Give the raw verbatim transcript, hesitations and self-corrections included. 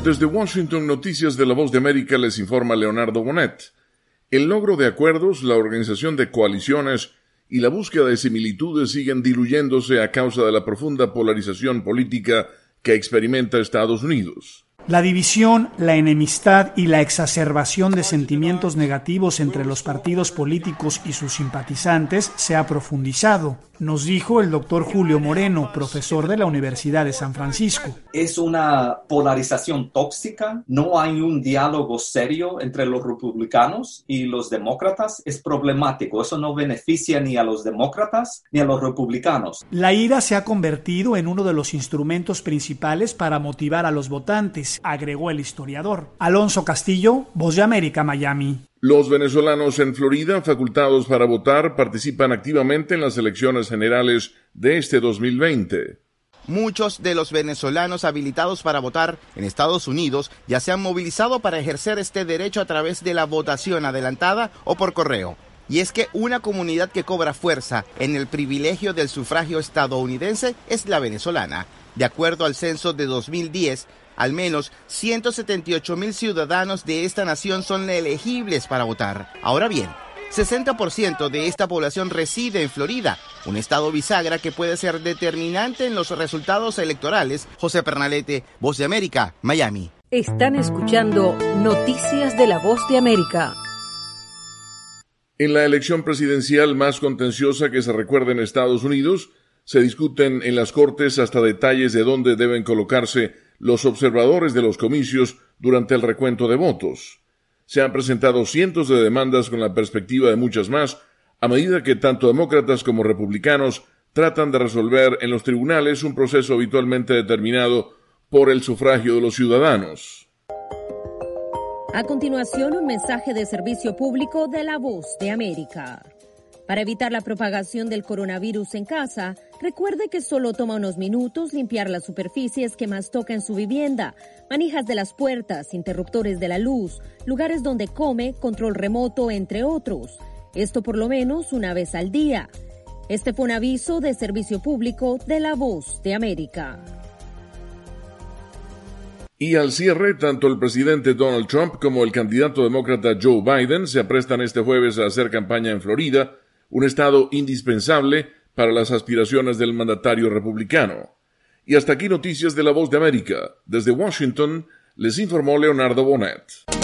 Desde Washington, Noticias de la Voz de América, les informa Leonardo Bonet. El logro de acuerdos, la organización de coaliciones y la búsqueda de similitudes siguen diluyéndose a causa de la profunda polarización política que experimenta Estados Unidos. La división, la enemistad y la exacerbación de sentimientos negativos entre los partidos políticos y sus simpatizantes se ha profundizado, nos dijo el doctor Julio Moreno, profesor de la Universidad de San Francisco. Es una polarización tóxica, no hay un diálogo serio entre los republicanos y los demócratas, es problemático, eso no beneficia ni a los demócratas ni a los republicanos. La ira se ha convertido en uno de los instrumentos principales para motivar a los votantes, agregó el historiador. Alonso Castillo, Voz de América, Miami. Los venezolanos en Florida, facultados para votar, participan activamente en las elecciones generales de este dos mil veinte. Muchos de los venezolanos habilitados para votar en Estados Unidos ya se han movilizado para ejercer este derecho a través de la votación adelantada o por correo. Y es que una comunidad que cobra fuerza en el privilegio del sufragio estadounidense es la venezolana. De acuerdo al censo de dos mil diez, al menos ciento setenta y ocho mil ciudadanos de esta nación son elegibles para votar. Ahora bien, sesenta por ciento de esta población reside en Florida, un estado bisagra que puede ser determinante en los resultados electorales. José Pernalete, Voz de América, Miami. Están escuchando Noticias de la Voz de América. En la elección presidencial más contenciosa que se recuerda en Estados Unidos, se discuten en las cortes hasta detalles de dónde deben colocarse los observadores de los comicios durante el recuento de votos. Se han presentado cientos de demandas con la perspectiva de muchas más, a medida que tanto demócratas como republicanos tratan de resolver en los tribunales un proceso habitualmente determinado por el sufragio de los ciudadanos. A continuación, un mensaje de servicio público de la Voz de América. Para evitar la propagación del coronavirus en casa, recuerde que solo toma unos minutos limpiar las superficies que más toca en su vivienda, manijas de las puertas, interruptores de la luz, lugares donde come, control remoto, entre otros. Esto por lo menos una vez al día. Este fue un aviso de servicio público de la Voz de América. Y al cierre, tanto el presidente Donald Trump como el candidato demócrata Joe Biden se aprestan este jueves a hacer campaña en Florida, un estado indispensable para las aspiraciones del mandatario republicano. Y hasta aquí Noticias de la Voz de América. Desde Washington, les informó Leonardo Bonet.